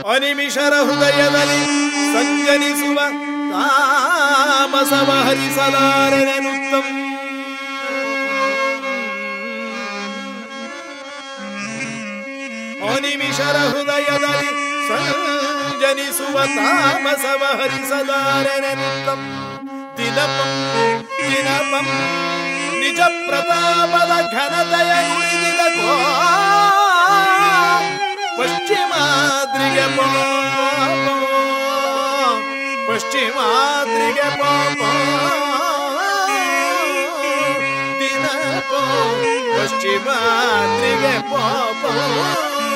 ಅನಿಮಿಷರ ಹೃದಯದಲ್ಲಿ ಸಂಜನಿಸುವ ತಾಮಸವ ಹರಿಸಲಾರೆನುತ್ತಂ. ಅನಿಮಿಷರ ಹೃದಯದಲ್ಲಿ ಸಂಜನಿಸುವ ತಾಮಸವ ಹರಿಸಲಾರೆನುತ್ತಂ. ದಿನಪಂ ದಿನಪಂ ನಿಜ ಪ್ರತಾಪದ ಘನತೆಯ ನುಡಿದಿದ ಪಶ್ಚಿಮಾದ್ರಿಗೆ ಪಾಪ, ಪಶ್ಚಿಮಾದ್ರಿಗೆ ಪಾಪ, ದಿನಪೋ ಪಶ್ಚಿಮಾದ್ರಿಗೆ ಪಾಪ.